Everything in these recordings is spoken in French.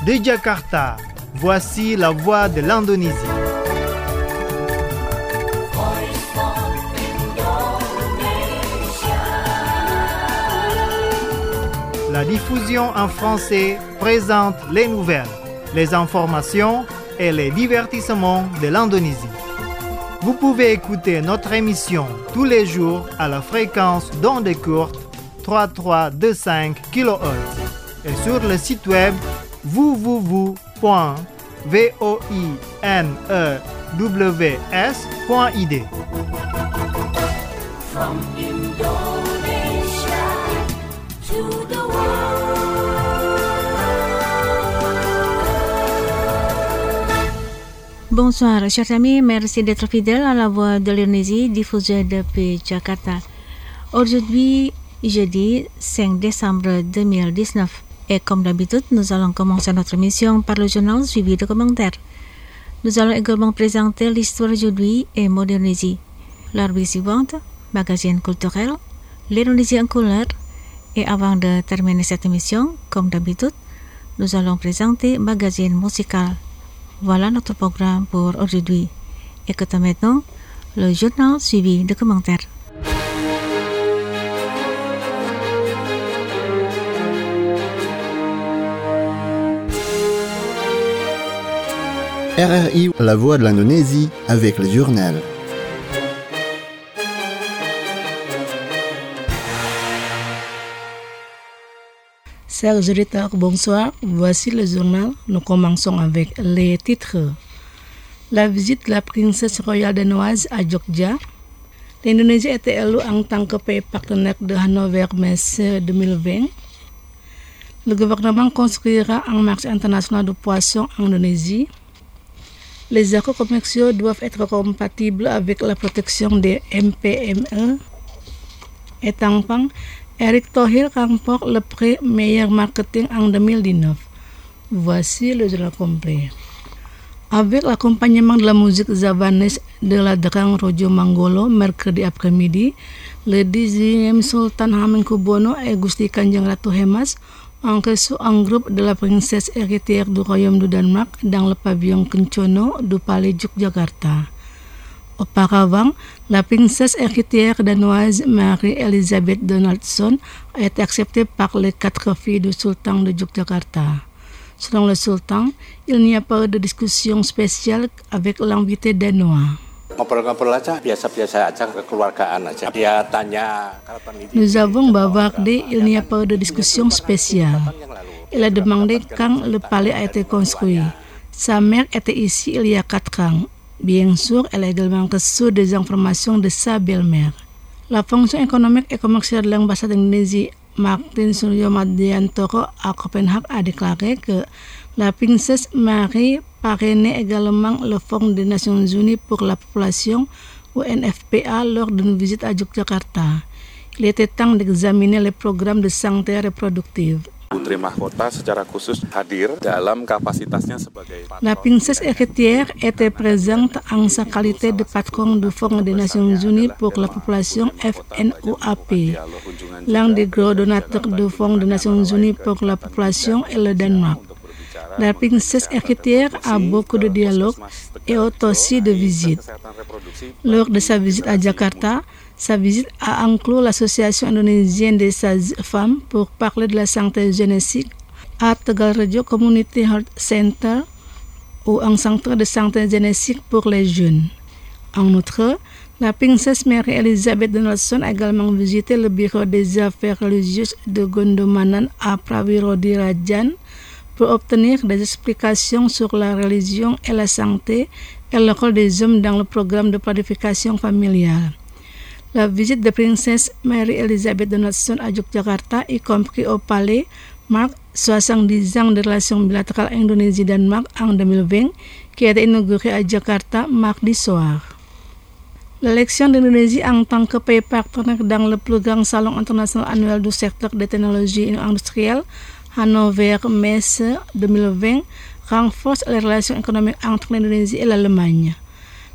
De Jakarta, voici la voix de l'Indonésie. La diffusion en français présente les nouvelles, les informations et les divertissements de l'Indonésie. Vous pouvez écouter notre émission tous les jours à la fréquence d'ondes courtes 3325 kHz et sur le site web www.voinews.id. From Indonesia to the Bonsoir, chers amis, merci d'être fidèles à la voix de l'Indonésie diffusée depuis Jakarta. Aujourd'hui, jeudi 5 décembre 2019. Et comme d'habitude, nous allons commencer notre émission par le journal suivi de commentaires. Nous allons également présenter l'histoire d'aujourd'hui et Indonésie. La rubrique suivante, magazine culturel, l'Indonésie en couleur. Et avant de terminer cette émission, comme d'habitude, nous allons présenter magazine musical. Voilà notre programme pour aujourd'hui. Écoutons maintenant le journal suivi de commentaires. RRI, la voix de l'Indonésie, avec le journal. Chers auditeurs, bonsoir. Voici le journal. Nous commençons avec les titres. La visite de la princesse royale danoise à Jogja. L'Indonésie était élue en tant que pays partenaire de Hannover Messe 2020. Le gouvernement construira un marché international de poissons en Indonésie. Les accords commerciaux doivent être compatibles avec la protection des MPME. Et enfin, Erick Thohir remporte le prix meilleur marketing en 2019. Voici le journal complet. Avec l'accompagnement de la musique javanese de la Drang Rojo Manggolo mercredi après-midi, le 10e Sultan Hamengkubuwono et Gusti Kanjeng Ratu Hemas ont reçu un groupe de la princesse héritière du royaume du Danemark dans le pavillon Kencana du Palais Yogyakarta. Auparavant, la princesse héritière danoise Marie-Elisabeth Donaldson a été acceptée par les 4 filles du sultan de Yogyakarta. Selon le sultan, il n'y a pas de discussion spéciale avec l'invité danois. Nous avons bavardé, il n'y a pas de discussion spéciale. Il a demandé quand le palais a été construit. Sa mère était ici il y a 4 ans. Bien sûr, elle a également reçu des informations de sa belle-mère. La fonction économique et commerciale de l'ambassade d'Indonésie, Martin Suryomadiantoro à Copenhague, a déclaré que la princesse Marie parrainait également le Fonds des Nations Unies pour la population, UNFPA, lors d'une visite à Yogyakarta. Il était temps d'examiner les programmes de santé reproductive. La princesse héritière était présente en sa qualité de patron du Fonds des Nations Unies pour la population FNUAP. L'un des gros donateurs du Fonds des Nations Unies pour la population est le Danemark. La princesse héritière a beaucoup de dialogues et aussi de visites. Lors de sa visite à Jakarta, sa visite a inclus l'Association indonésienne des sages-femmes pour parler de la santé génétique à Tegalrejo Community Health Center ou un centre de santé génétique pour les jeunes. En outre, la princesse Marie-Elisabeth Donaldson a également visité le bureau des affaires religieuses de Gondomanan à Prawirodiradjan pour obtenir des explications sur la religion et la santé et le rôle des hommes dans le programme de planification familiale. La visite de princesse Marie-Elisabeth Donaldson à Yogyakarta, y compris au palais, marque 70 ans de relations bilatérales Indonésie-Danemark en 2020, qui a été inaugurée à Jakarta mardi soir. L'élection d'Indonésie en tant que pays partenaire dans le plus grand salon international annuel du secteur des technologies industrielles, Hannover Messe 2020, renforce les relations économiques entre l'Indonésie et l'Allemagne.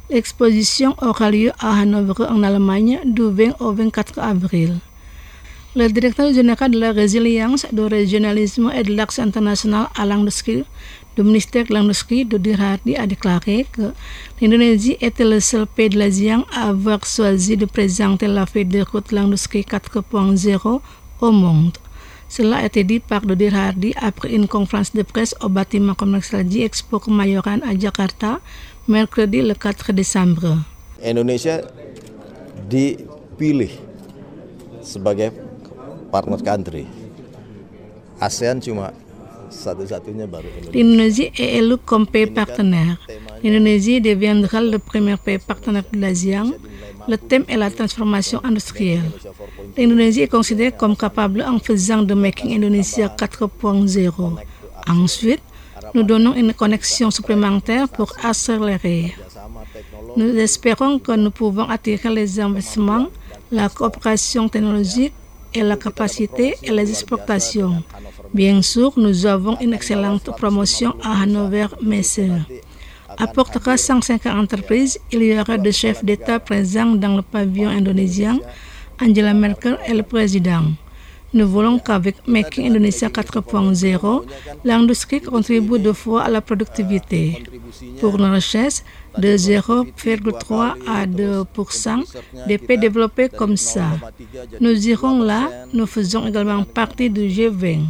L'exposition aura lieu à Hannover en Allemagne du 20 au 24 avril. Le directeur général de la résilience, du régionalisme et de l'axe international à l'industrie du ministère de l'Industrie, Dodi Hardy, a déclaré que l'Indonésie était le seul pays de l'ASEAN à avoir choisi de présenter la feuille de route de l'industrie 4.0 au monde. Cela a été dit par Dodi Hardy après une conférence de presse au bâtiment commercial Expo Kemayoran à Jakarta, mercredi le 4 décembre. Indonesia dipilih sebagai partner country. ASEAN cuma satu-satunya baru Indonesia. L'Indonésie est élue comme pays partenaire. L'Indonésie deviendra le premier pays partenaire de l'ASEAN. Le thème est la transformation industrielle. L'Indonésie est considérée comme capable en faisant de Making Indonesia 4.0. Ensuite, nous donnons une connexion supplémentaire pour accélérer. Nous espérons que nous pouvons attirer les investissements, la coopération technologique et la capacité et les exportations. Bien sûr, nous avons une excellente promotion à Hannover Messe. Apportera 150 entreprises, il y aura des chefs d'État présents dans le pavillon indonésien, Angela Merkel et le président. Nous voulons qu'avec Making Indonesia 4.0, l'industrie contribue 2 fois à la productivité. Pour nos richesses, de 0,3 à 2% des pays développés comme ça. Nous irons là, nous faisons également partie du G20.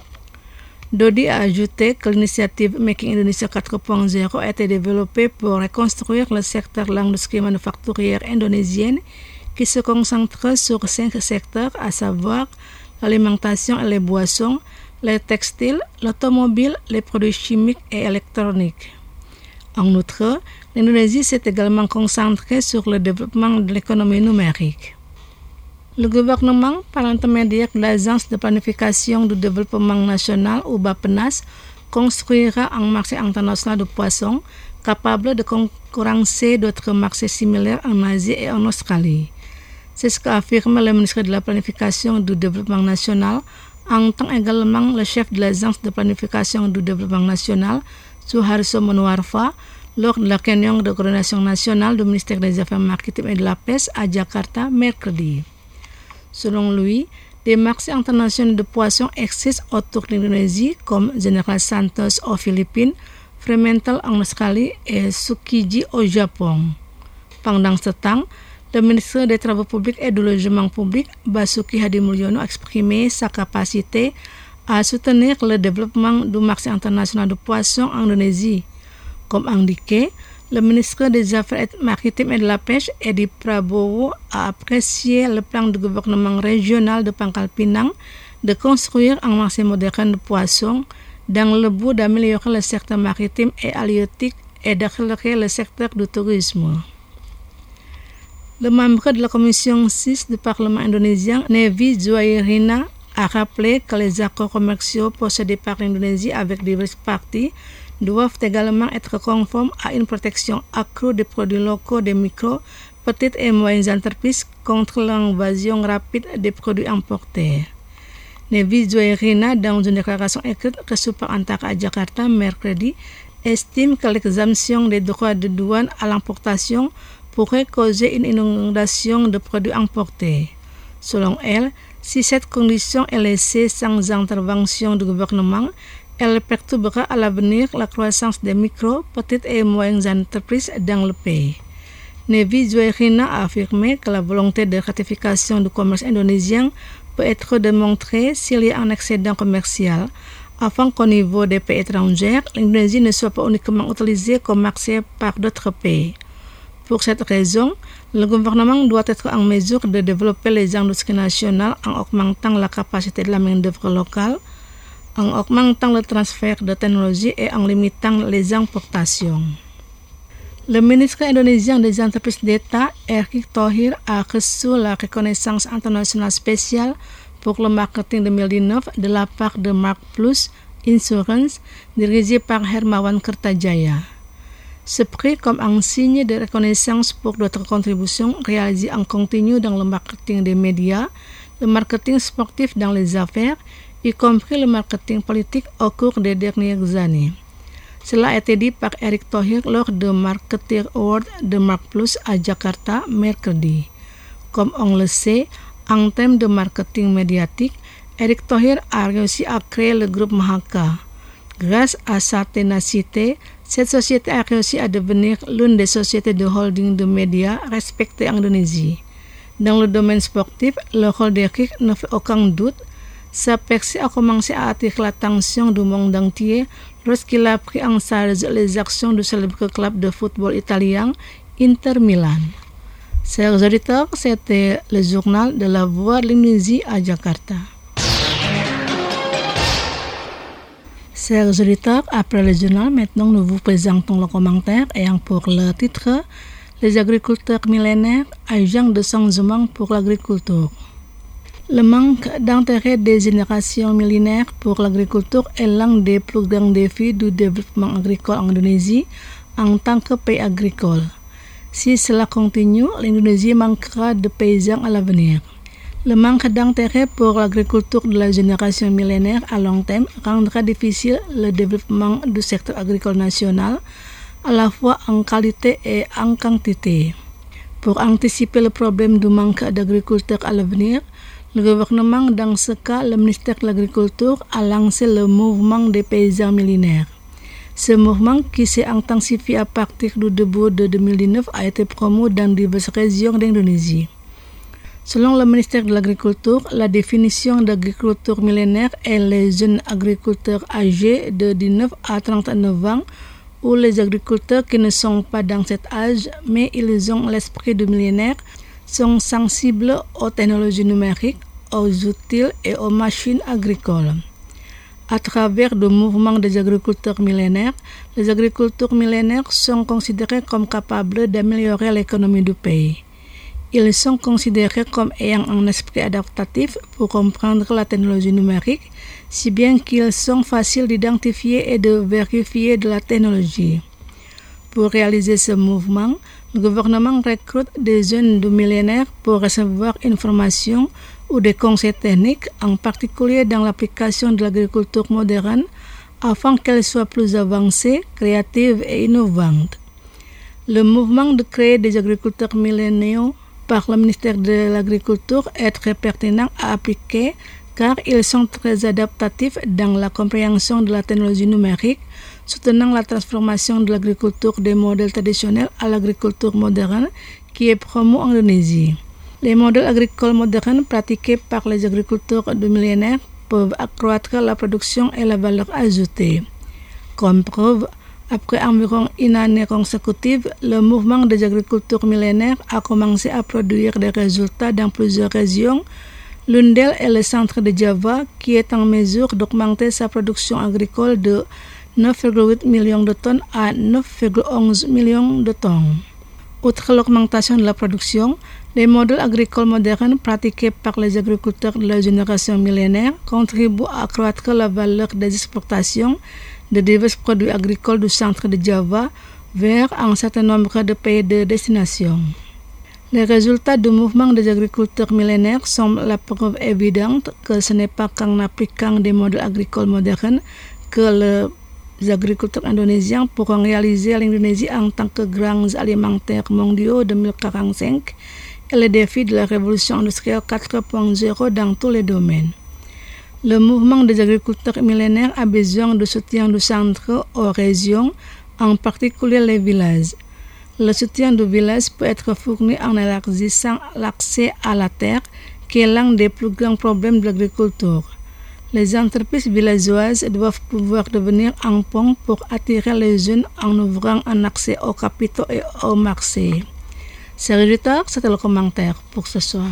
Dodi a ajouté que l'initiative Making Indonesia 4.0 a été développée pour reconstruire le secteur de l'industrie manufacturière indonésienne qui se concentre sur 5 secteurs, à savoir l'alimentation et les boissons, les textiles, l'automobile, les produits chimiques et électroniques. En outre, l'Indonésie s'est également concentrée sur le développement de l'économie numérique. Le gouvernement, par l'intermédiaire de l'Agence de planification du développement national ou BAPENAS, construira un marché international de poissons capable de concurrencer d'autres marchés similaires en Asie et en Australie. C'est ce qu'a affirmé le ministre de la Planification du Développement National, en tant également le chef de l'Agence de planification du développement national, Suharso Monoarfa, lors de la réunion de coordination nationale du ministère des Affaires maritimes et de la Pêche à Jakarta mercredi. Selon lui, des marchés internationaux de poissons existent autour de l'Indonésie comme General Santos aux Philippines, Fremantle en Australie et Tsukiji au Japon. Pendant ce temps, le ministre des Travaux publics et du Logement public, Basuki Hadimulyono, a exprimé sa capacité à soutenir le développement du marché international de poissons en Indonésie. Comme indiqué, le ministre des Affaires maritimes et de la Pêche, Edi Prabowo, a apprécié le plan du gouvernement régional de Pangkal Pinang de construire un marché moderne de poissons dans le but d'améliorer le secteur maritime et halieutique et d'accélérer le secteur du tourisme. Le membre de la commission 6 du Parlement indonésien, Nevi Zuhairina, a rappelé que les accords commerciaux possédés par l'Indonésie avec diverses parties doivent également être conformes à une protection accrue des produits locaux des micro, petites et moyennes entreprises contre l'invasion rapide des produits importés. Nevi Zuhairina, dans une déclaration écrite reçue par Antara à Jakarta mercredi, estime que l'exemption des droits de douane à l'importation pourrait causer une inondation de produits importés. Selon elle, si cette condition est laissée sans intervention du gouvernement, elle perturbera à l'avenir la croissance des micro, petites et moyennes entreprises dans le pays. Nevi Zuhairina a affirmé que la volonté de ratification du commerce indonésien peut être démontrée s'il y a un excédent commercial, afin qu'au niveau des pays étrangers, l'Indonésie ne soit pas uniquement utilisée comme marché par d'autres pays. Pour cette raison, le gouvernement doit être en mesure de développer les industries nationales en augmentant la capacité de la main-d'œuvre locale, en augmentant le transfert de technologie et en limitant les importations. Le ministre indonésien des entreprises d'État, Erick Thohir, a reçu la reconnaissance internationale spéciale pour le marketing 2019 de la part de Mark Plus Insurance, dirigé par Hermawan Kertajaya. Ce prix comme un signe de reconnaissance pour d'autres contributions réalisées en continu dans le marketing des médias, le marketing sportif dans les affaires, y compris le marketing politique au cours des dernières années. Cela a été dit par Erick Thohir lors de Marketing Award de Mark Plus à Jakarta mercredi. Comme on le sait, En termes de marketing médiatique, Eric Thohir a réussi à créer le groupe Mahaka. Grâce à sa ténacité, cette société a réussi à devenir l'une des sociétés de holding de médias respectées en Indonésie. Dans le domaine sportif, le rôle d'Eric ne fait aucun doute. Sa percée a commencé à attirer l'attention du monde entier lorsqu'il a pris en charge les actions du célèbre club de football italien Inter Milan. Chers auditeurs, c'était le journal de la Voix de l'Indonésie à Jakarta. Chers auditeurs, après le journal, maintenant nous vous présentons le commentaire ayant pour le titre « Les agriculteurs millénaires, agents de changement pour l'agriculture ». Le manque d'intérêt des générations millénaires pour l'agriculture est l'un des plus grands défis du développement agricole en Indonésie en tant que pays agricole. Si cela continue, l'Indonésie manquera de paysans à l'avenir. Le manque d'intérêt pour l'agriculture de la génération millénaire à long terme rendra difficile le développement du secteur agricole national, à la fois en qualité et en quantité. Pour anticiper le problème du manque d'agriculteurs à l'avenir, le gouvernement, dans ce cas le ministère de l'Agriculture, a lancé le mouvement des paysans millénaires. Ce mouvement, qui s'est intensifié à partir du début de 2019, a été promu dans diverses régions d'Indonésie. Selon le ministère de l'Agriculture, la définition d'agriculture millénaire est les jeunes agriculteurs âgés de 19 à 39 ans ou les agriculteurs qui ne sont pas dans cet âge mais ils ont l'esprit du millénaire, sont sensibles aux technologies numériques, aux outils et aux machines agricoles. À travers le mouvement des agriculteurs millénaires, les agriculteurs millénaires sont considérés comme capables d'améliorer l'économie du pays. Ils sont considérés comme ayant un esprit adaptatif pour comprendre la technologie numérique, si bien qu'ils sont faciles d'identifier et de vérifier de la technologie. Pour réaliser ce mouvement, le gouvernement recrute des jeunes du millénaire pour recevoir une formation ou des conseils techniques, en particulier dans l'application de l'agriculture moderne, afin qu'elle soit plus avancée, créative et innovante. Le mouvement de créer des agriculteurs milléniaux par le ministère de l'Agriculture est très pertinent à appliquer car ils sont très adaptatifs dans la compréhension de la technologie numérique, soutenant la transformation de l'agriculture des modèles traditionnels à l'agriculture moderne qui est promue en Indonésie. Les modèles agricoles modernes pratiqués par les agriculteurs du millénaire peuvent accroître la production et la valeur ajoutée. Comme preuve, après environ une année consécutive, le mouvement des agriculteurs millénaires a commencé à produire des résultats dans plusieurs régions. L'une d'elles est le centre de Java, qui est en mesure d'augmenter sa production agricole de 9,8 millions de tonnes à 9,11 millions de tonnes. Outre l'augmentation de la production, les modèles agricoles modernes pratiqués par les agriculteurs de la génération millénaire contribuent à accroître la valeur des exportations de divers produits agricoles du centre de Java vers un certain nombre de pays de destination. Les résultats du mouvement des agriculteurs millénaires sont la preuve évidente que ce n'est pas qu'en appliquant des modèles agricoles modernes que les agriculteurs indonésiens pourront réaliser l'Indonésie en tant que grands alimentaires mondiaux 2045 et les défis de la révolution industrielle 4.0 dans tous les domaines. Le mouvement des agriculteurs millénaires a besoin de soutien du centre aux régions, en particulier les villages. Le soutien du village peut être fourni en élargissant l'accès à la terre, qui est l'un des plus grands problèmes de l'agriculture. Les entreprises villageoises doivent pouvoir devenir un pont pour attirer les jeunes en ouvrant un accès aux capitaux et au marché. Chers auditeurs, c'était le commentaire pour ce soir.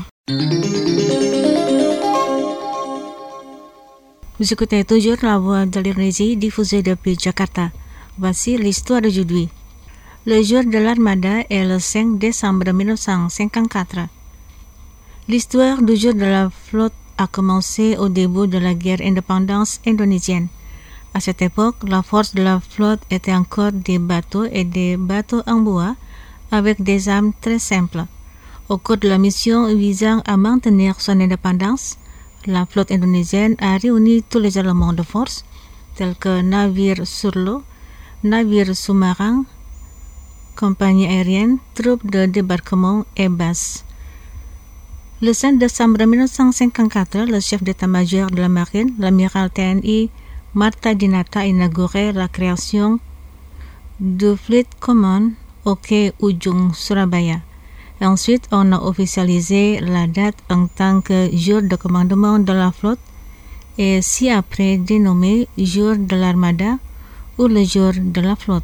Vous écoutez toujours la voix de l'Indonésie diffusée depuis Jakarta. Voici l'histoire d'aujourd'hui. Le jour de l'Armada est le 5 décembre 1954. L'histoire du jour de la flotte a commencé au début de la guerre indépendance indonésienne. À cette époque, la force de la flotte était encore des bateaux et des bateaux en bois avec des armes très simples. Au cours de la mission visant à maintenir son indépendance, la flotte indonésienne a réuni tous les éléments de force, tels que navires sur l'eau, navires sous-marins, compagnies aériennes, troupes de débarquement et bases. Le 5 décembre 1954, le chef d'état-major de la marine, l'amiral TNI Marta Dinata, a inauguré la création du Fleet Command au quai Ujung, Surabaya. Et ensuite, on a officialisé la date en tant que jour de commandement de la flotte et ci-après dénommé jour de l'armada ou le jour de la flotte.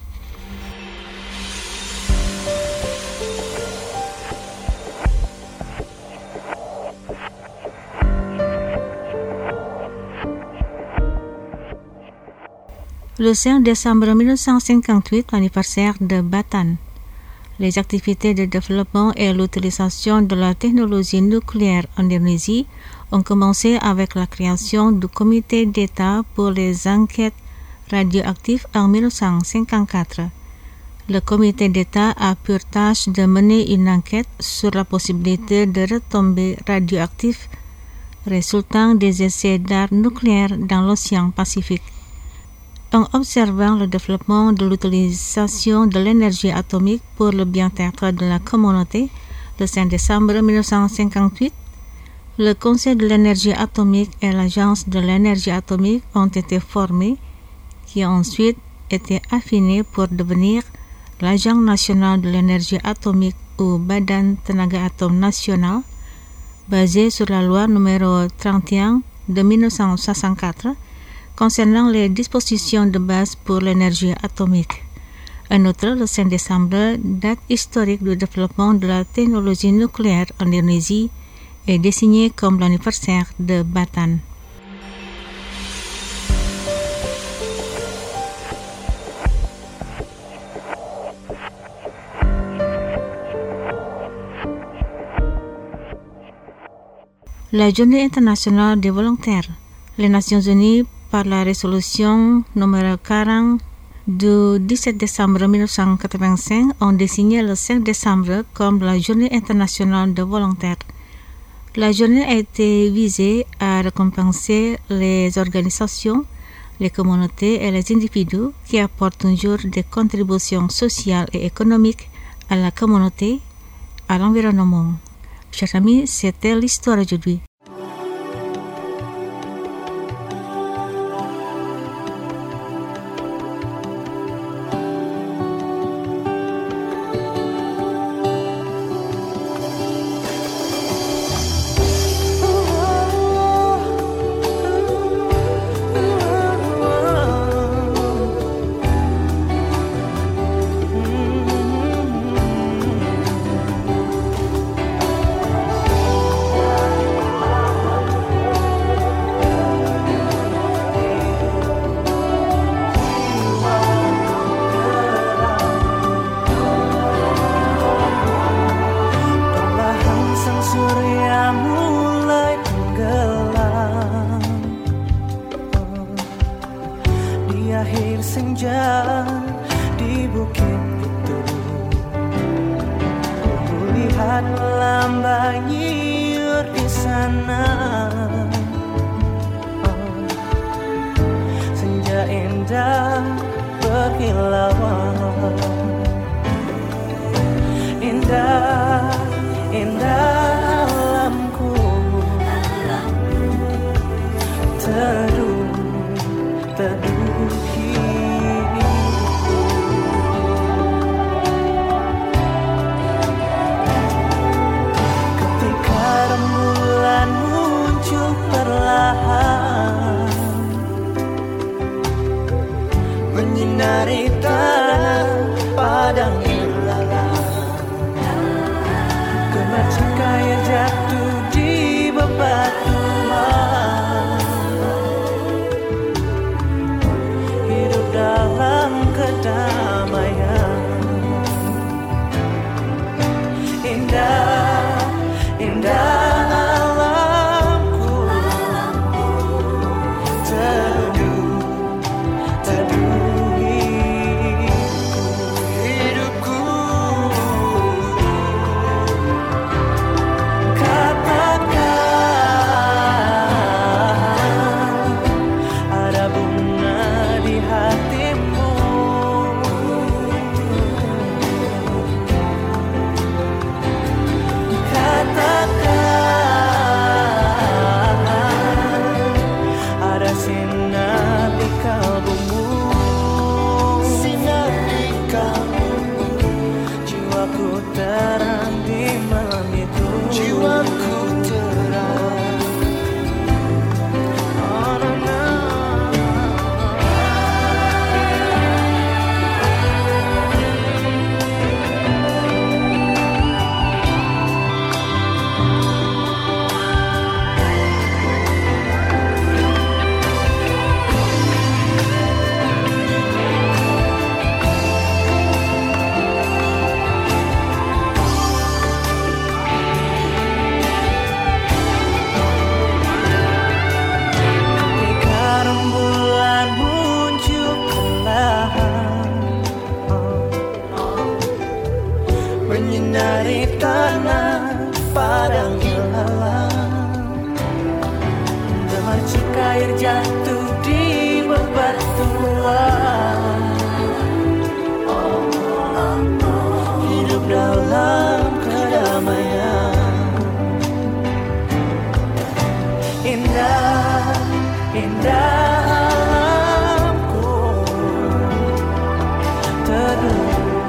Le 5 décembre 1958, l'anniversaire de Batan. Les activités de développement et l'utilisation de la technologie nucléaire en Indonésie ont commencé avec la création du Comité d'État pour les enquêtes radioactives en 1954. Le Comité d'État a pour tâche de mener une enquête sur la possibilité de retombées radioactives résultant des essais d'armes nucléaires dans l'océan Pacifique. En observant le développement de l'utilisation de l'énergie atomique pour le bien-être de la communauté, le 5 décembre 1958, le Conseil de l'énergie atomique et l'Agence de l'énergie atomique ont été formés, qui ont ensuite été affinés pour devenir l'Agence nationale de l'énergie atomique ou Badan Tenaga Atom Nasional, basé sur la loi numéro 31 de 1964, concernant les dispositions de base pour l'énergie atomique. En outre, le 5 décembre, date historique du développement de la technologie nucléaire en Indonésie, est désigné comme l'anniversaire de Batan. La Journée internationale des volontaires. Les Nations unies, par la résolution numéro 40 du 17 décembre 1985, ont désigné le 5 décembre comme la Journée internationale des volontaires. La journée a été visée à récompenser les organisations, les communautés et les individus qui apportent toujours des contributions sociales et économiques à la communauté, à l'environnement. Chers amis, c'était l'histoire aujourd'hui. Menyinari tanah padang ilalang, kemerdekaan Jiwaku terang di malam itu. Jiwaku terang. Oh, no, no. Menyinari tanah padang ilalang, gemercik air jatuh di bebatuan. Hidup dalam kedamaian. Indah, indah alamku. Teduh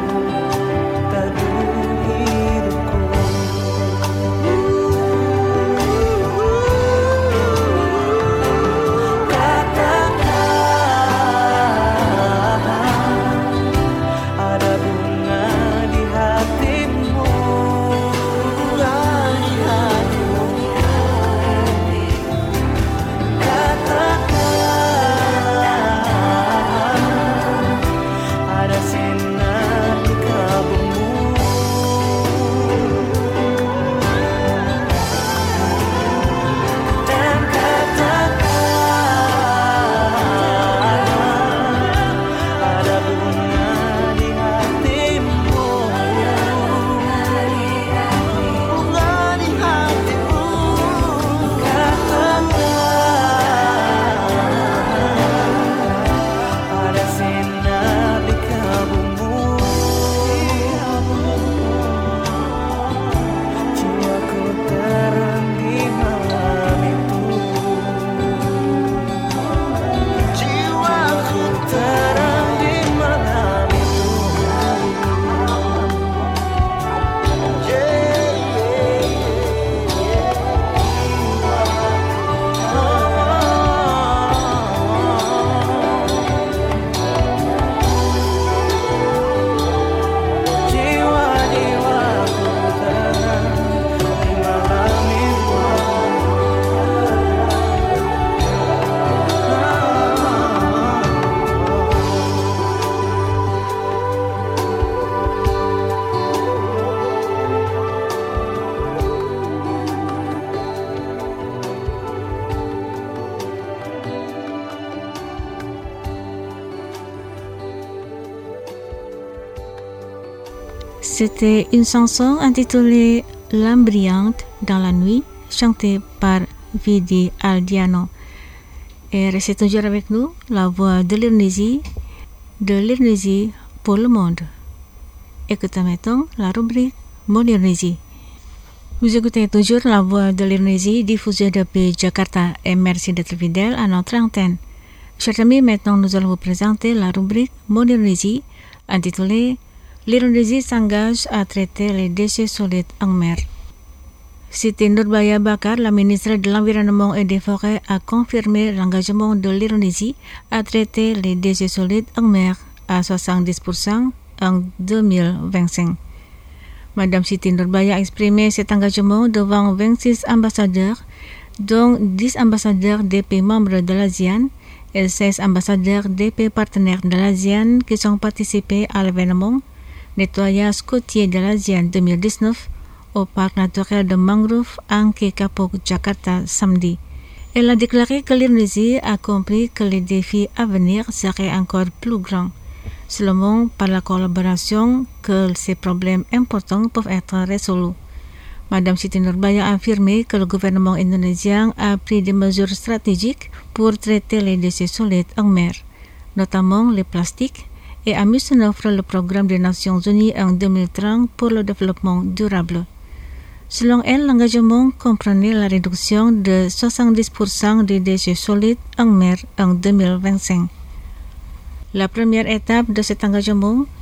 C'était une chanson intitulée L'âme brillante dans la nuit, chantée par Vidi Aldiano. Et restez toujours avec nous, la voix de l'Indonésie pour le monde. Écoutez maintenant la rubrique Modernésie. Vous écoutez toujours la voix de l'Indonésie diffusée depuis Jakarta et merci d'être fidèle à notre antenne. Chers amis, maintenant nous allons vous présenter la rubrique Modernésie intitulée L'Indonésie s'engage à traiter les déchets solides en mer. Siti Nurbaya Bakar, la ministre de l'Environnement et des Forêts, a confirmé l'engagement de l'Indonésie à traiter les déchets solides en mer à 70% en 2025. Madame Siti Nurbaya a exprimé cet engagement devant 26 ambassadeurs, dont 10 ambassadeurs des pays membres de l'ASEAN et 16 ambassadeurs des pays partenaires de l'ASEAN qui ont participé à l'événement Nettoyage côtier de l'ASEAN 2019 au parc naturel de mangrove Angke Kapuk, Jakarta, samedi. Elle a déclaré que l'Indonésie a compris que les défis à venir seraient encore plus grands, seulement par la collaboration que ces problèmes importants peuvent être résolus. Madame Siti Nurbaya a affirmé que le gouvernement indonésien a pris des mesures stratégiques pour traiter les déchets solides en mer, notamment les plastiques, et a mis en œuvre le programme des Nations Unies en 2030 pour le développement durable. Selon elle, l'engagement comprenait la réduction de 70% des déchets solides en mer en 2025. La première étape de cet engagement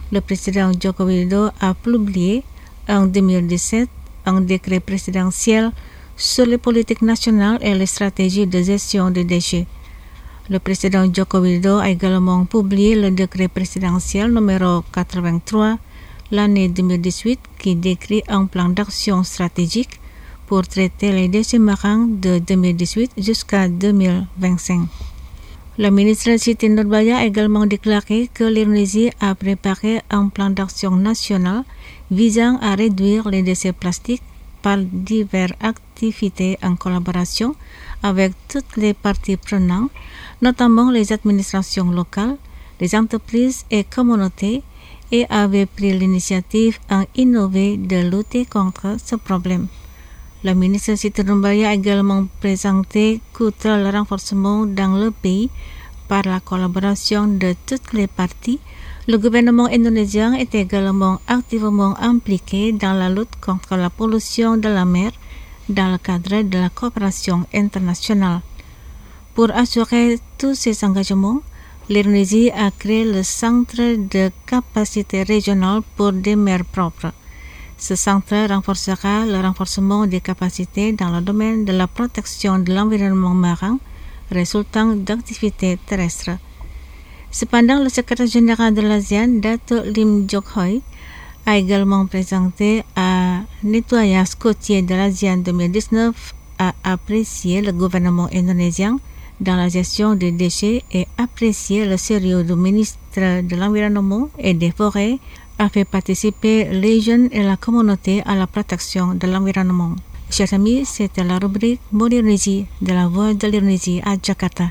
Le président Joko Widodo a publié en 2017 un décret présidentiel sur les politiques nationales et les stratégies de gestion des déchets. Le président Joko Widodo a également publié le décret présidentiel numéro 83 l'année 2018 qui décrit un plan d'action stratégique pour traiter les déchets marins de 2018 jusqu'à 2025. Le ministre Siti Nurbaya a également déclaré que l'Indonésie a préparé un plan d'action national visant à réduire les déchets plastiques par diverses activités en collaboration avec toutes les parties prenantes, notamment les administrations locales, les entreprises et communautés, et avait pris l'initiative à innover de lutter contre ce problème. Le ministre Siti Nurbaya a également présenté qu'outre le renforcement dans le pays par la collaboration de toutes les parties, le gouvernement indonésien est également activement impliqué dans la lutte contre la pollution de la mer dans le cadre de la coopération internationale. Pour assurer tous ces engagements, l'Indonésie a créé le Centre de capacité régionale pour des mers propres. Ce centre renforcera le renforcement des capacités dans le domaine de la protection de l'environnement marin résultant d'activités terrestres. Cependant, le secrétaire général de l'ASEAN, Dato' Lim Jook Hoi, a également présenté un nettoyage côtier de l'ASEAN 2019 a apprécié le gouvernement indonésien dans la gestion des déchets et apprécié le sérieux du ministre de l'Environnement et des Forêts a fait participer les jeunes et la communauté à la protection de l'environnement. Chers amis, c'était la rubrique Modirnizi de la Voix de l'Indonésie à Jakarta.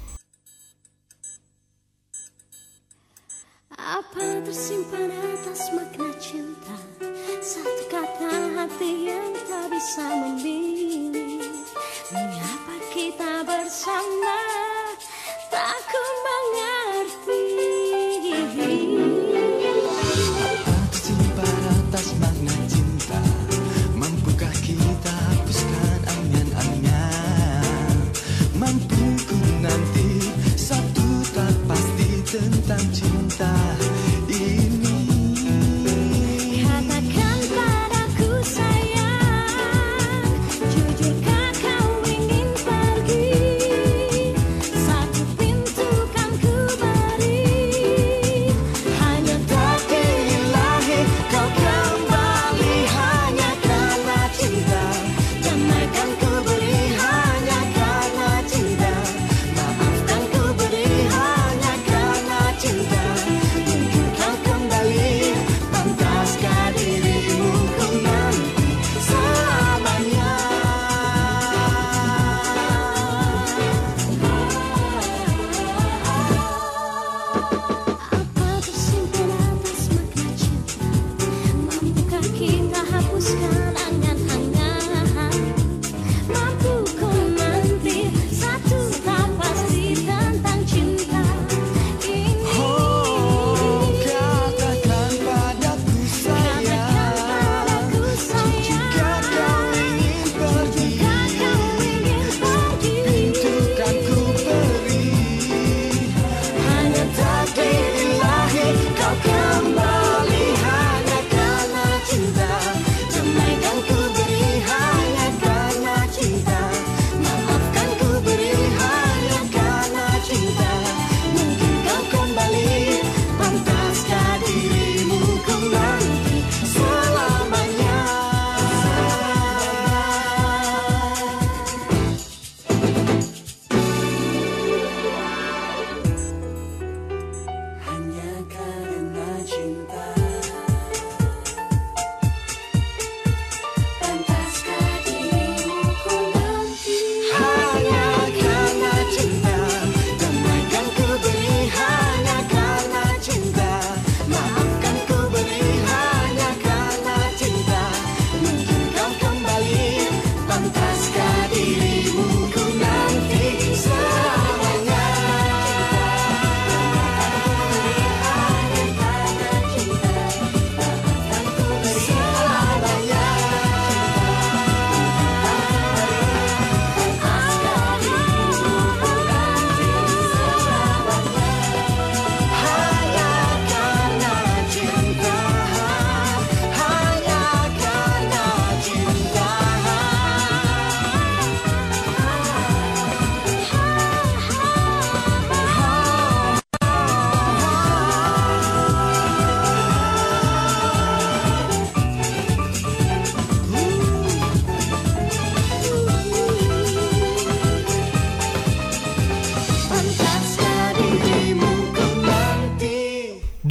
Apa tersimpan atas makna cinta, satu kata hati yang tak bisa memilih. Mengapa kita bersama, tak ku mengerti. Apa tersimpan atas makna cinta, mampukah kita hapuskan angan-angan? Mampu ku nanti satu tak pasti tentang cinta ini. Katakan padaku sayang, jujurkah kau ingin pergi? Satu pintu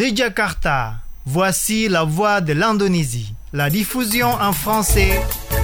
De Jakarta, voici la voix de l'Indonésie. La diffusion en français.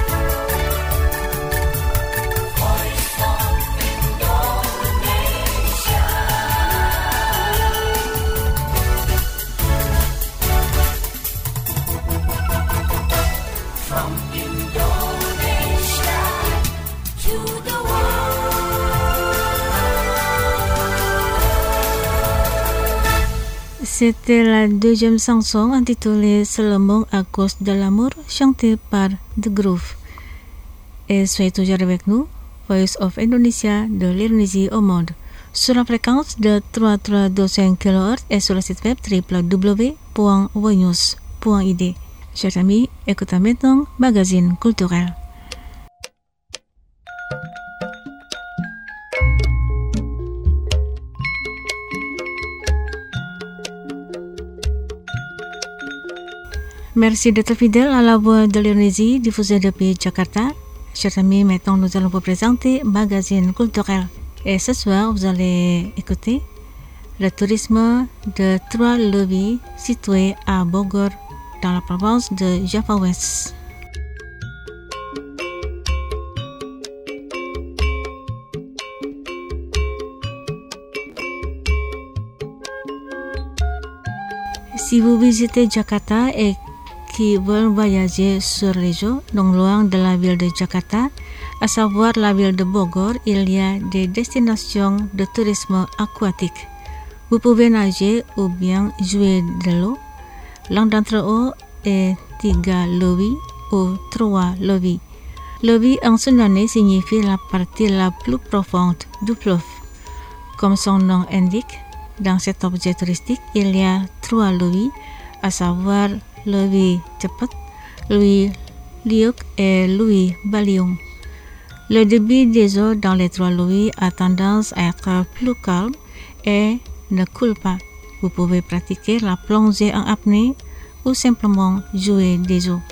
C'était la deuxième chanson intitulée Seulement à cause de l'amour, chantée par The Groove. Et soyez toujours avec nous, Voice of Indonesia de l'Indonésie au monde, sur la fréquence de 3325 kHz et sur le site web www.vonews.id. Chers amis, écoutez maintenant Magazine culturel. Merci d'être fidèle à la voix de l'Indonésie diffusée depuis Jakarta. Chers amis, maintenant nous allons vous présenter Magazine culturel. Et ce soir, vous allez écouter le tourisme de Trois Levis situé à Bogor dans la province de Java West. Si vous visitez Jakarta et qui veulent voyager sur les eaux, non loin de la ville de Jakarta, à savoir la ville de Bogor, il y a des destinations de tourisme aquatique. Vous pouvez nager ou bien jouer de l'eau. L'un d'entre eux est Tiga Levis ou Trois Levis. Levis en sundanais signifie la partie la plus profonde du fleuve. Comme son nom indique, dans cet objet touristique, il y a trois levis, à savoir Levis Cepat, Levis Liuk et Levis Baliung. Le débit des eaux dans les trois levis a tendance à être plus calme et ne coule pas. Vous pouvez pratiquer la plongée en apnée ou simplement jouer des eaux.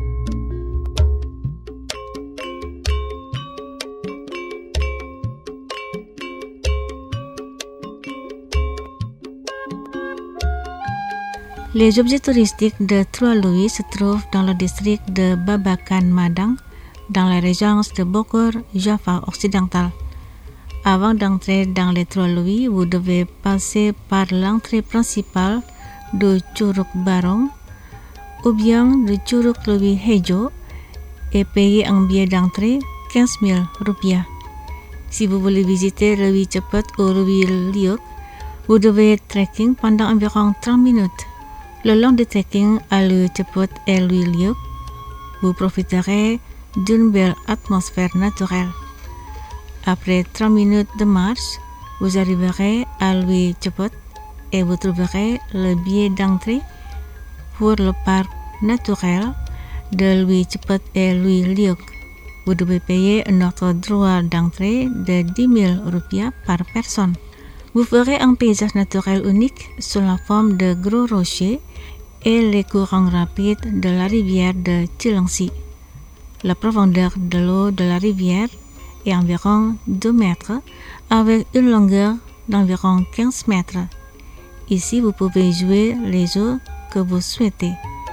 Les objets touristiques de Trois Levis se trouvent dans le district de Babakan Madang, dans la région de Bogor, Java occidental. Avant d'entrer dans les Trois Levis, vous devez passer par l'entrée principale de Curug Barong ou bien de Curug Levis Hejo et payer un billet d'entrée 15 000 rupiah. Si vous voulez visiter Levis Cepat ou Levis Liuk, vous devez trekking pendant environ 30 minutes. Le long du trekking à Levis Cepat et Levis Liuk, vous profiterez d'une belle atmosphère naturelle. Après 30 minutes de marche, vous arriverez à Levis Cepat et vous trouverez le billet d'entrée pour le parc naturel de Levis Cepat et Levis Liuk. Vous devez payer notre droit d'entrée de 10 000 rupiah par personne. Vous verrez un paysage naturel unique sous la forme de gros rochers et les courants rapides de la rivière de Cilengsi. La profondeur de l'eau de la rivière est environ 2 mètres avec une longueur d'environ 15 mètres. Ici, vous pouvez jouer les eaux que vous souhaitez.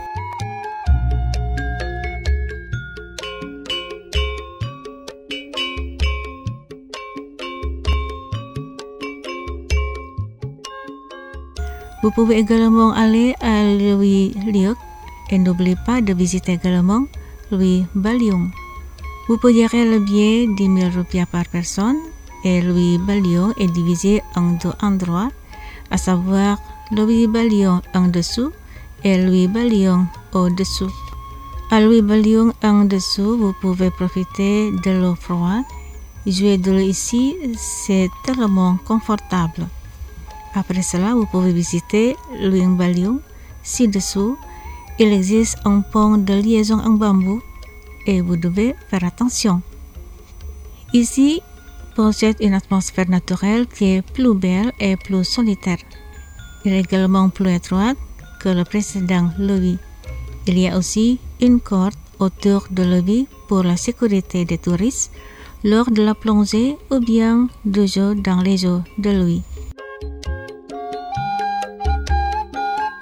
Vous pouvez également aller à Levis Liuk et n'oubliez pas de visiter également Levis Baliung. Vous payerez le billet 10 000 rupiah par personne et Levis Baliung est divisé en deux endroits, à savoir Levis Baliung en dessous et Levis Baliung au-dessous. À Levis Baliung en dessous, vous pouvez profiter de l'eau froide. Jouer de l'eau ici, c'est tellement confortable. Après cela, vous pouvez visiter Levis Baliung. Ci-dessous, il existe un pont de liaison en bambou et vous devez faire attention. Ici, possède une atmosphère naturelle qui est plus belle et plus solitaire. Il est également plus étroite que le précédent Levis. Il y a aussi une corde autour de Levis pour la sécurité des touristes lors de la plongée ou bien de jeu dans les eaux de Levis.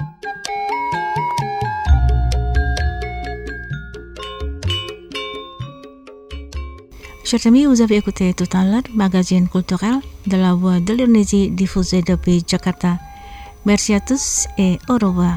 Chers amis, vous avez écouté tout à l'heure magazine culturel de la Voix de l'Indonésie diffusé depuis Jakarta. Merci à tous et au revoir.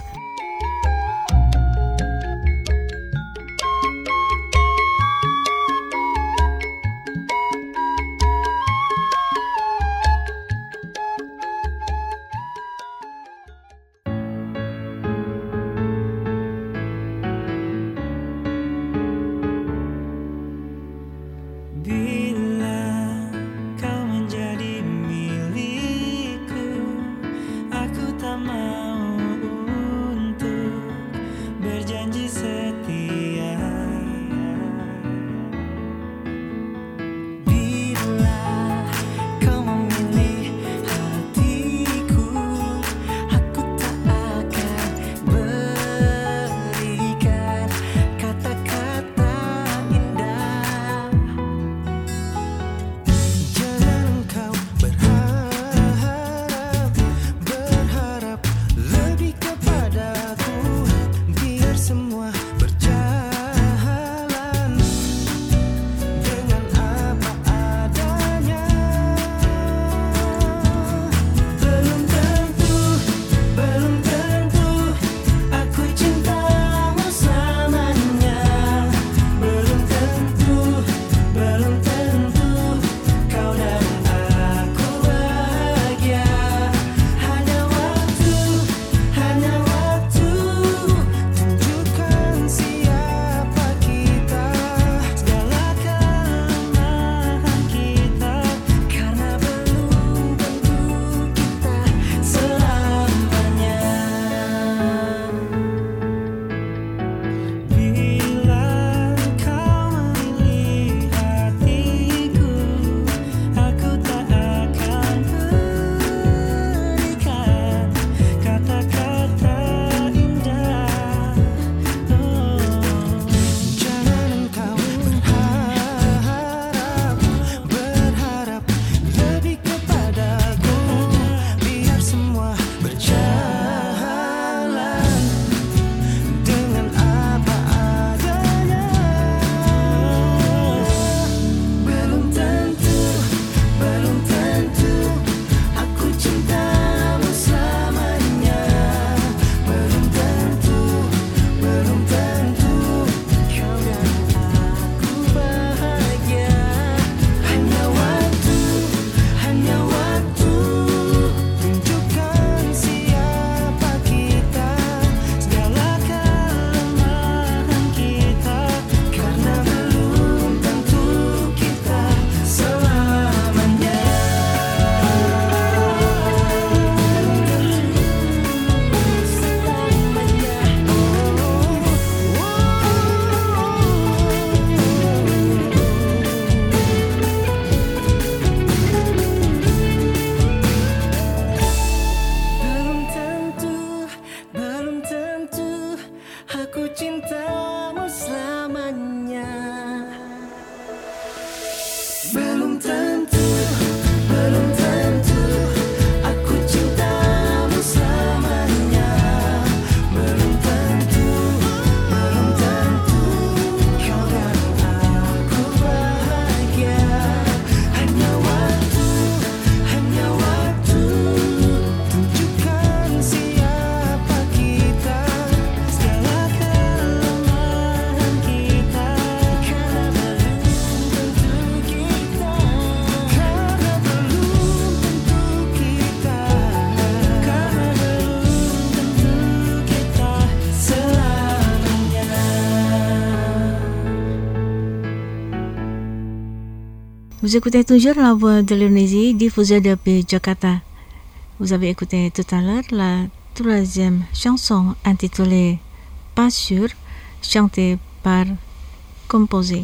Vous écoutez toujours la Voix de l'Indonésie diffusée depuis Jakarta. Vous avez écouté tout à l'heure la troisième chanson intitulée Pas sûr, chantée par Composé.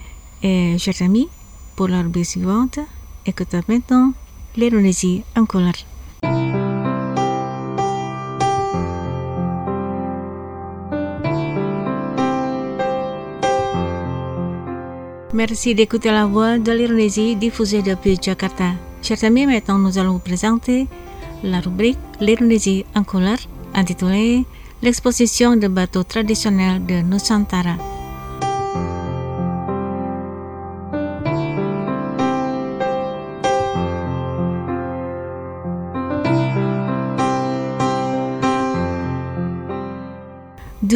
Et chers amis, pour la rubrique suivante, écoutez maintenant l'Indonésie en couleur. Merci d'écouter la Voix de l'Indonésie diffusée depuis Jakarta. Chers amis, maintenant nous allons vous présenter la rubrique L'Indonésie en couleur, intitulée L'exposition de bateaux traditionnels de Nusantara.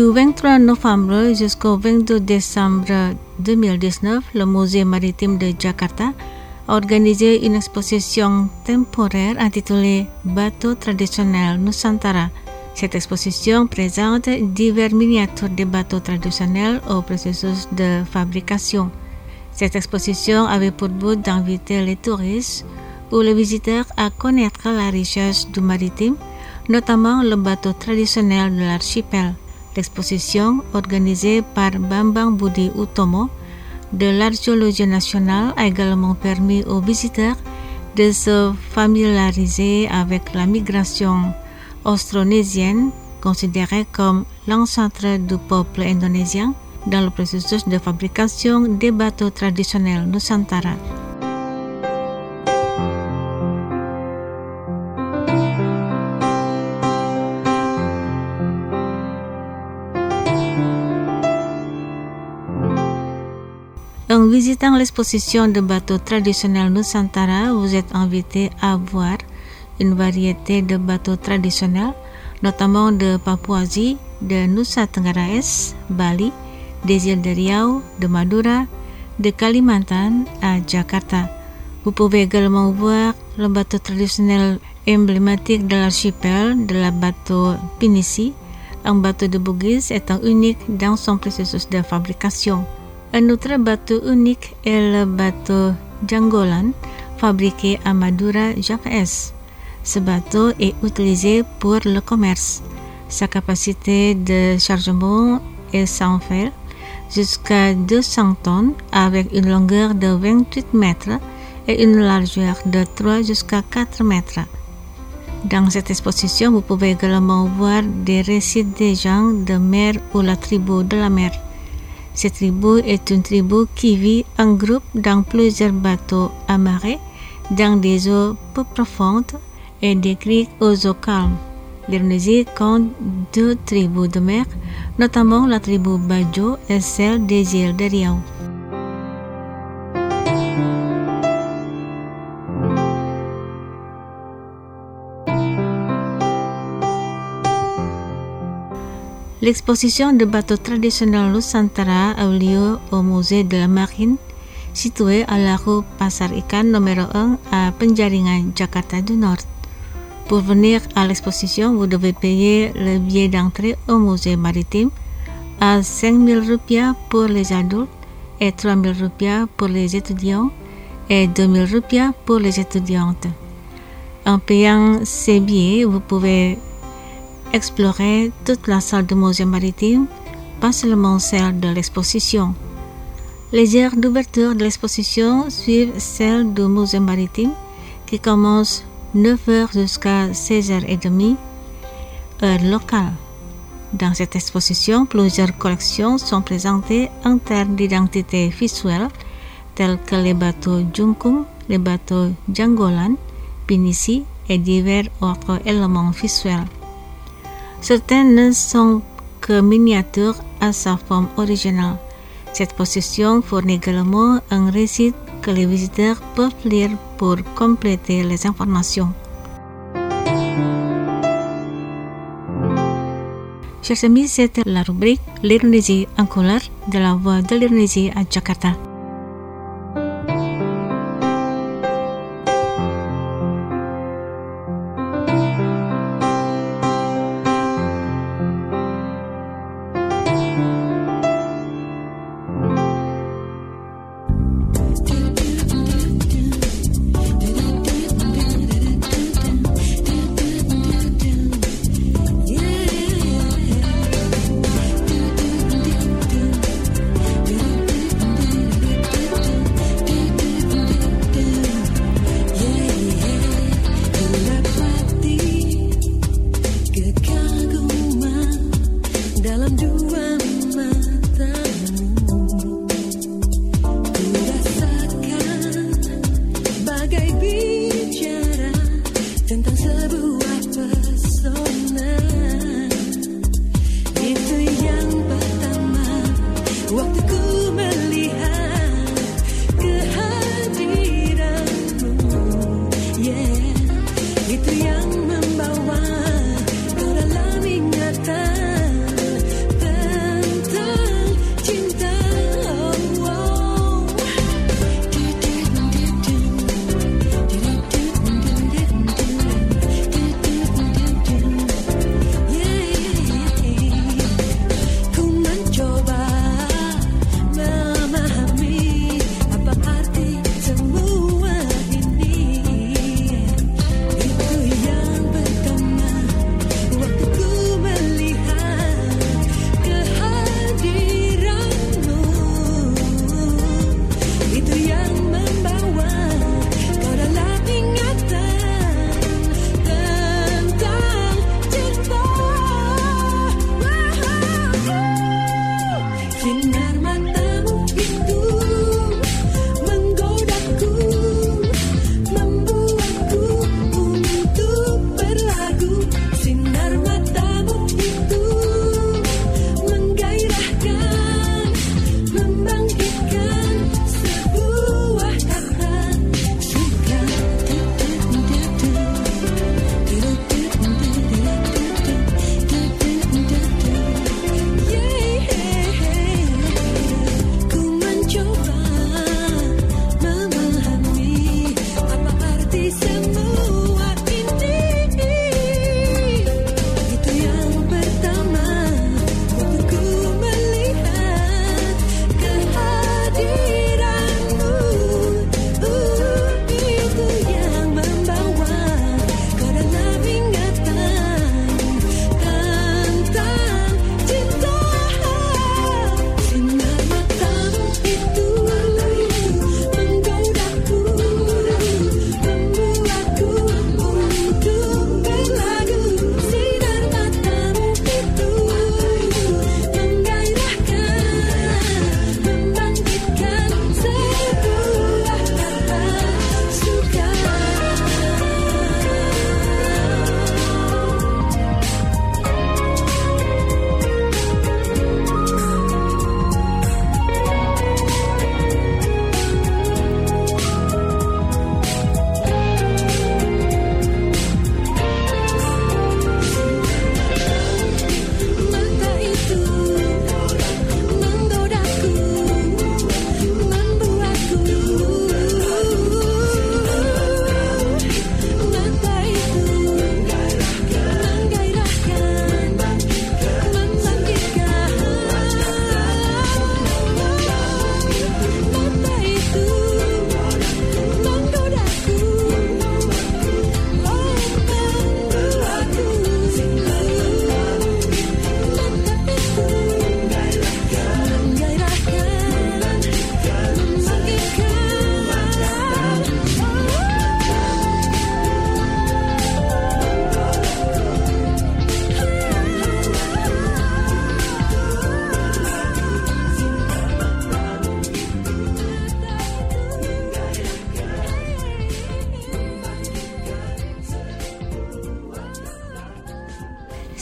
Du 23 novembre jusqu'au 22 décembre 2019, le Musée maritime de Jakarta a organisé une exposition temporaire intitulée Bateaux traditionnels Nusantara. Cette exposition présente diverses miniatures de bateaux traditionnels au processus de fabrication. Cette exposition avait pour but d'inviter les touristes ou les visiteurs à connaître la richesse du maritime, notamment le bateau traditionnel de l'archipel. L'exposition, organisée par Bambang Budi Utomo de l'Archéologie nationale, a également permis aux visiteurs de se familiariser avec la migration austronésienne, considérée comme l'ancêtre du peuple indonésien, dans le processus de fabrication des bateaux traditionnels Nusantara. En visitant l'exposition de bateaux traditionnels Nusantara, vous êtes invité à voir une variété de bateaux traditionnels, notamment de Papouasie, de Nusa Tenggara Est, Bali, des îles de Riau, de Madura, de Kalimantan à Jakarta. Vous pouvez également voir le bateau traditionnel emblématique de l'archipel, de la bateau Pinisi, un bateau de Bugis étant unique dans son processus de fabrication. Un autre bateau unique est le bateau Janggolan, fabriqué à Madura, Java Est. Ce bateau est utilisé pour le commerce. Sa capacité de chargement est sans fil, jusqu'à 200 tonnes, avec une longueur de 28 mètres et une largeur de 3 jusqu'à 4 mètres. Dans cette exposition, vous pouvez également voir des récits des gens de mer ou la tribu de la mer. Cette tribu est une tribu qui vit en groupe dans plusieurs bateaux amarrés dans des eaux peu profondes et des criques aux eaux calmes. L'Indonésie compte 2 tribus de mer, notamment la tribu Bajo et celle des îles de Riau. L'exposition de bateaux traditionnels Nusantara a eu lieu au musée de la Marine, situé à la rue Pasar Ikan numéro 1 à Penjaringan, Jakarta du Nord. Pour venir à l'exposition, vous devez payer le billet d'entrée au musée maritime à 5 000 rupiah pour les adultes et 3 000 rupiah pour les étudiants et 2 000 rupiah pour les étudiantes. En payant ces billets, vous pouvez explorer toute la salle du musée maritime, pas seulement celle de l'exposition. Les heures d'ouverture de l'exposition suivent celles du musée maritime qui commence 9h jusqu'à 16h30, heure locale. Dans cette exposition, plusieurs collections sont présentées en termes d'identité visuelle, telles que les bateaux Jungkung, les bateaux Janggolan, Pinisi et divers autres éléments visuels. Certaines ne sont que miniatures à sa forme originale. Cette exposition fournit également un récit que les visiteurs peuvent lire pour compléter les informations. Chers amis, c'était la rubrique L'Indonésie en couleur de la Voix de l'Indonésie à Jakarta.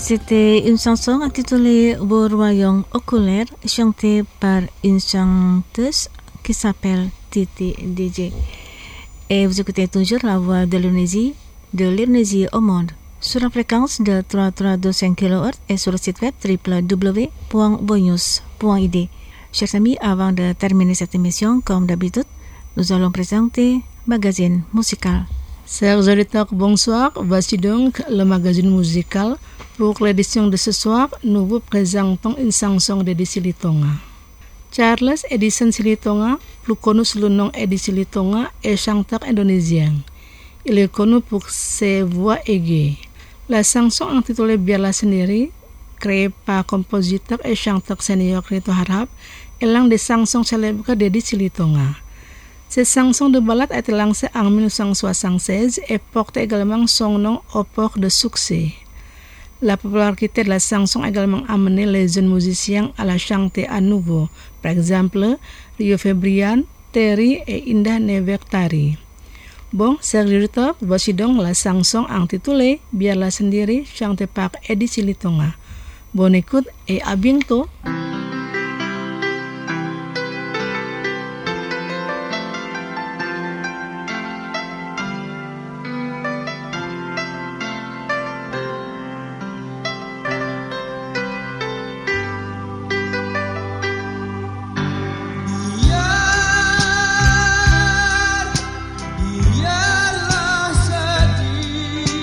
C'était une chanson intitulée Beau Royaume Oculaire, chantée par une chanteuse qui s'appelle Titi DJ. Et vous écoutez toujours la voix de l'Indonésie au monde, sur la fréquence de 3325 kHz et sur le site web www.bonews.id. Chers amis, avant de terminer cette émission, comme d'habitude, nous allons présenter magazine musical. Chers auditeurs, bonsoir. Voici donc le magazine musical. Pour l'édition de ce soir, nous vous présentons une chanson d'Edi Silitonga. Charles Edison Silitonga, plus connu sous le nom Edi Silitonga, est chanteur indonésien. Il est connu pour ses voix aiguës. La chanson intitulée Biarlah Sendiri, créée par compositeur et chanteur senior Rito Harahap, est l'un des chansons célèbres d'Edi Silitonga. Cette chanson de ballade a été lancée en 1976 et porte également son nom au port de succès. La popularité de la chanson a également amené les jeunes musiciens à la chanter à nouveau, par exemple Rio Febrian, Terry et Indah Nevertari. Bon, chers auditeurs, voici donc la chanson intitulée Biarlah Sendiri, chantée par Edi Silitonga. Bonne écoute et à bientôt.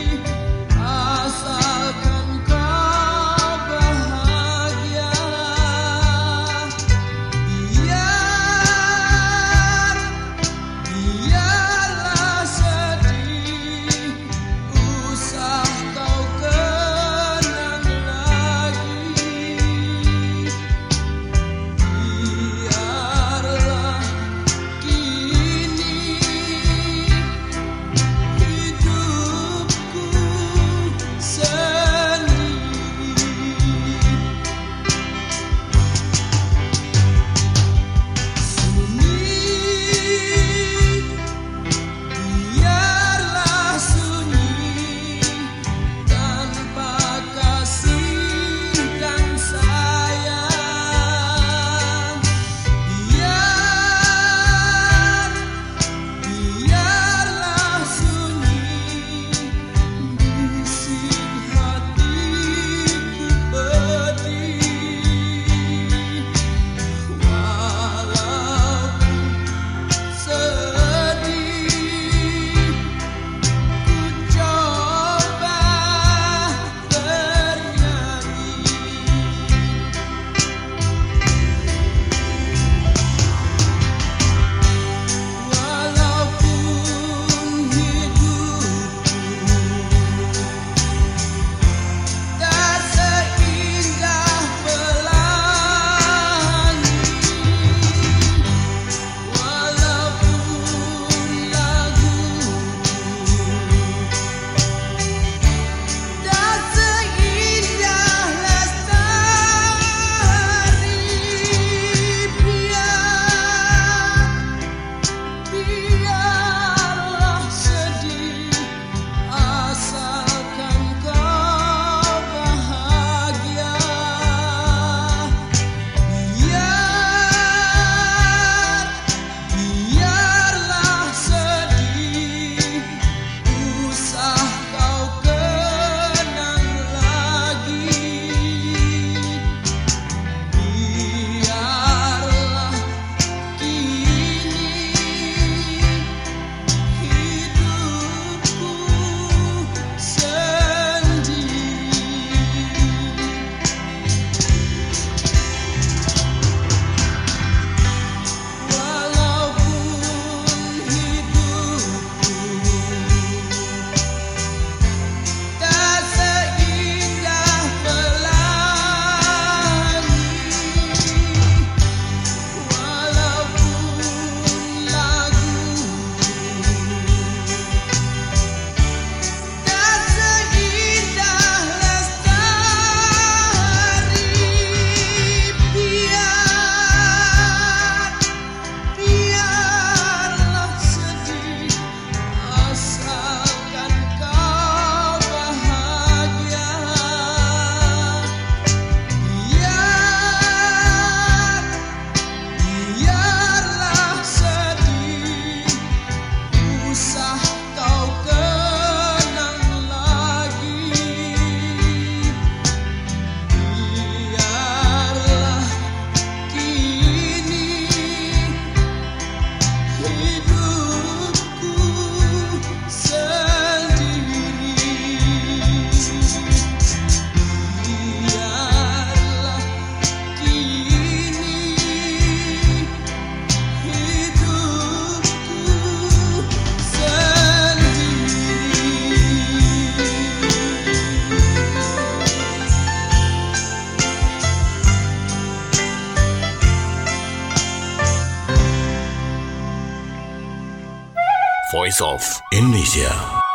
Asalkan kau bahagia. Voice of Indonesia.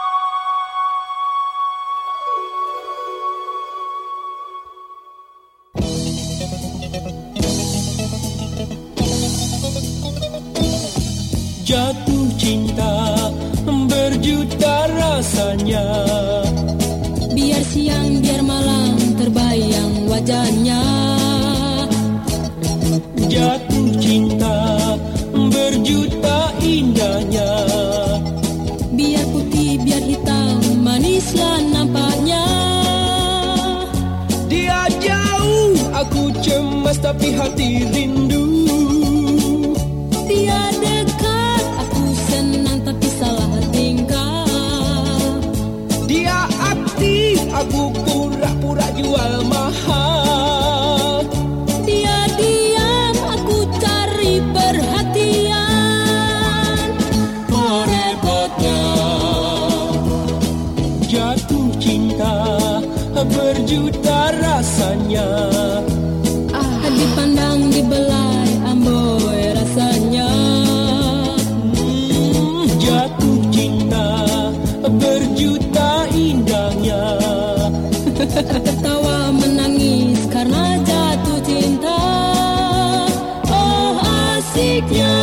Jatuh cinta berjuta rasanya, biar siang biar malam terbayang wajahnya. Jatuh cinta berjuta indahnya, biar putih biar hitam manislah nampaknya. Dia jauh aku cemas tapi hati rindu. Dia dekat aku senang tapi salah tingkah. Dia aktif aku pura-pura jual mahal. Dia diam aku cari perhatian. Oh repotnya jatuh cinta berjuta rasanya, dipandang dibelai amboi rasanya. Jatuh cinta berjuta indahnya, tertawa menangis karena jatuh cinta. Oh asiknya.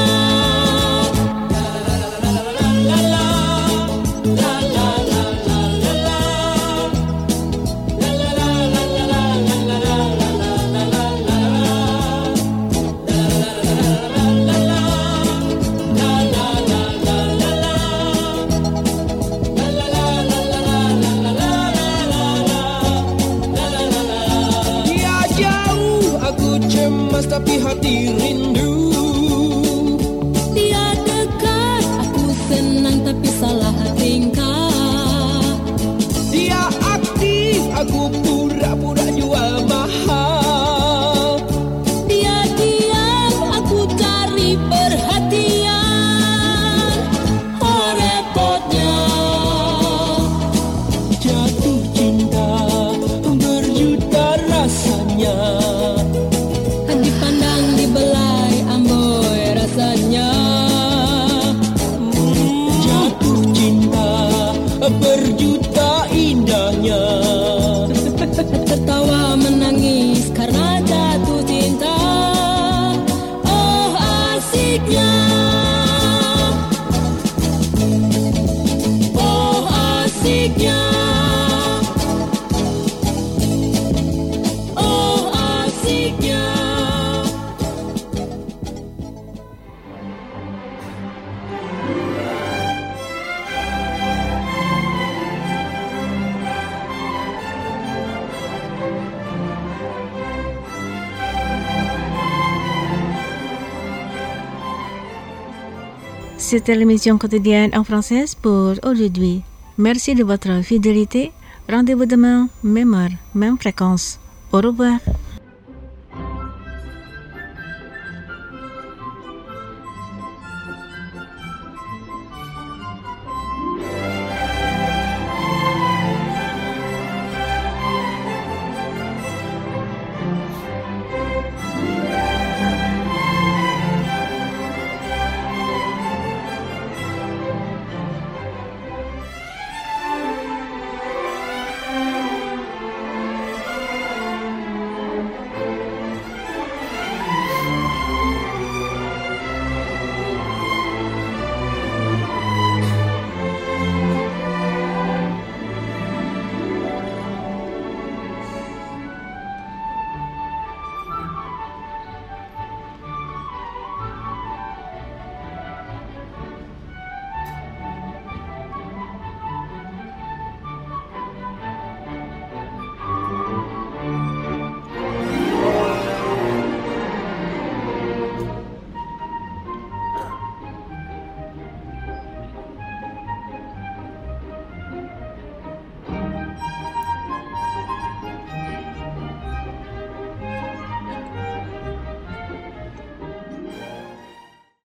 Tapi hati rindu. Dia dekat aku senang tapi salah tingkah. Dia aktif aku pura-pura jual mahal. Dia diam aku cari perhatian. Oh repotnya jatuh cinta berjuta rasanya, dipandang dibelai amboi rasanya. Jatuh cinta berjuta indahnya, tertawa menangis karena jatuh cinta. Oh asiknya. Oh asiknya. Oh asiknya. C'était l'émission quotidienne en français pour aujourd'hui. Merci de votre fidélité. Rendez-vous demain, même heure, même fréquence. Au revoir.